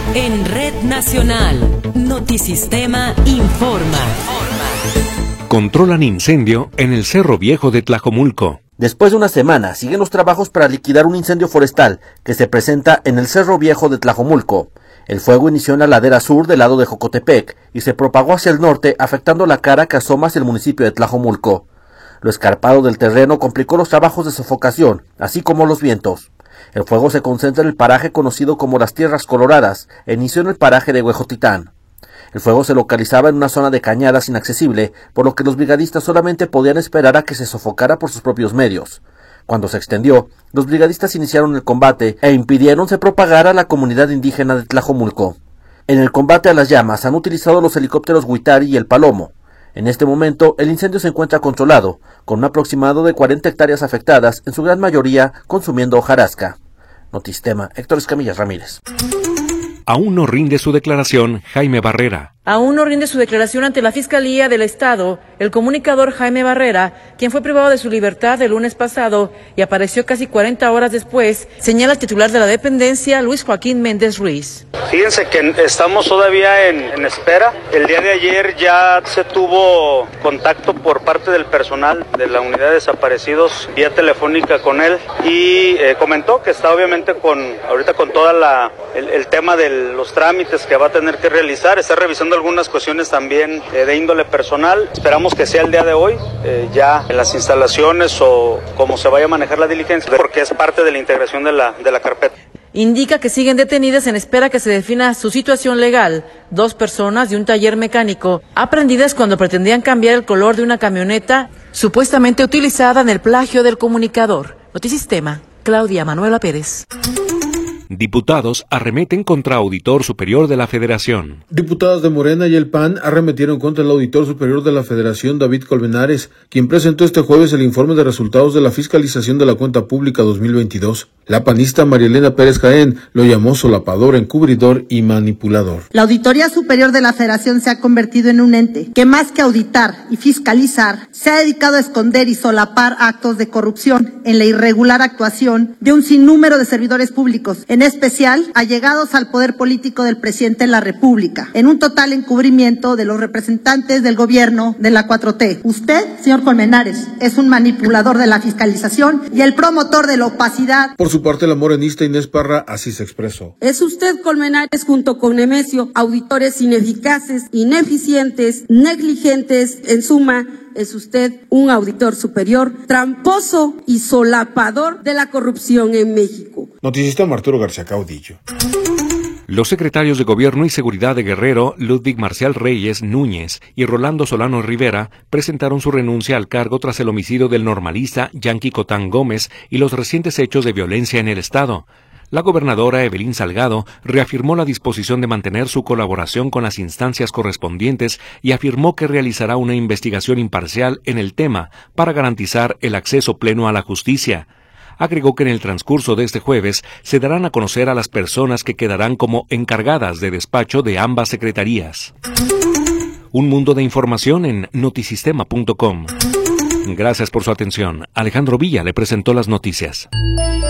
En Red Nacional, Notisistema informa. Controlan incendio en el Cerro Viejo de Tlajomulco. Después de una semana, siguen los trabajos para liquidar un incendio forestal que se presenta en el Cerro Viejo de Tlajomulco. El fuego inició en la ladera sur del lado de Jocotepec y se propagó hacia el norte, afectando la cara que asoma hacia el municipio de Tlajomulco. Lo escarpado del terreno complicó los trabajos de sofocación, así como los vientos. El fuego se concentra en el paraje conocido como las Tierras Coloradas e inició en el paraje de Huejotitán. El fuego se localizaba en una zona de cañadas inaccesible, por lo que los brigadistas solamente podían esperar a que se sofocara por sus propios medios. Cuando se extendió, los brigadistas iniciaron el combate e impidieron se propagara a la comunidad indígena de Tlajomulco. En el combate a las llamas han utilizado los helicópteros Huitari y el Palomo. En este momento, el incendio se encuentra controlado, con un aproximado de 40 hectáreas afectadas, en su gran mayoría consumiendo hojarasca. Notisistema, Héctor Escamilla Ramírez. Aún no rinde su declaración Jaime Barrera. Aún no rinde su declaración ante la Fiscalía del Estado el comunicador Jaime Barrera, quien fue privado de su libertad el lunes pasado y apareció casi 40 horas después, señala el titular de la dependencia, Luis Joaquín Méndez Ruiz. Fíjense que estamos todavía en espera. El día de ayer ya se tuvo contacto por parte del personal de la unidad de desaparecidos vía telefónica con él y comentó que está obviamente ahorita con toda el tema de los trámites que va a tener que realizar, está revisando algunas cuestiones también de índole personal. Esperamos que sea el día de hoy, ya en las instalaciones o cómo se vaya a manejar la diligencia, porque es parte de la integración de la carpeta. Indica que siguen detenidas en espera que se defina su situación legal 2 personas de un taller mecánico, aprehendidas cuando pretendían cambiar el color de una camioneta supuestamente utilizada en el plagio del comunicador. Notisistema, Claudia Manuela Pérez. Diputados arremeten contra Auditor Superior de la Federación. Diputados de Morena y el PAN arremetieron contra el Auditor Superior de la Federación, David Colmenares, quien presentó este jueves el informe de resultados de la fiscalización de la cuenta pública 2022. La panista María Elena Pérez Jaén lo llamó solapador, encubridor y manipulador. La Auditoría Superior de la Federación se ha convertido en un ente que más que auditar y fiscalizar, se ha dedicado a esconder y solapar actos de corrupción en la irregular actuación de un sinnúmero de servidores públicos, en especial allegados al poder político del presidente de la República, en un total encubrimiento de los representantes del gobierno de la 4T. Usted, señor Colmenares, es un manipulador de la fiscalización y el promotor de la opacidad. Por su parte, la morenista Inés Parra así se expresó. Es usted, Colmenares, junto con Nemesio, auditores ineficaces, ineficientes, negligentes, en suma, es usted un auditor superior, tramposo y solapador de la corrupción en México. Notisistema Arturo García Caudillo. Los secretarios de Gobierno y Seguridad de Guerrero, Ludwig Marcial Reyes Núñez y Rolando Solano Rivera, presentaron su renuncia al cargo tras el homicidio del normalista Yanqui Cotán Gómez y los recientes hechos de violencia en el estado. La gobernadora Evelyn Salgado reafirmó la disposición de mantener su colaboración con las instancias correspondientes y afirmó que realizará una investigación imparcial en el tema para garantizar el acceso pleno a la justicia. Agregó que en el transcurso de este jueves se darán a conocer a las personas que quedarán como encargadas de despacho de ambas secretarías. Un mundo de información en notisistema.com. Gracias por su atención. Alejandro Villa le presentó las noticias.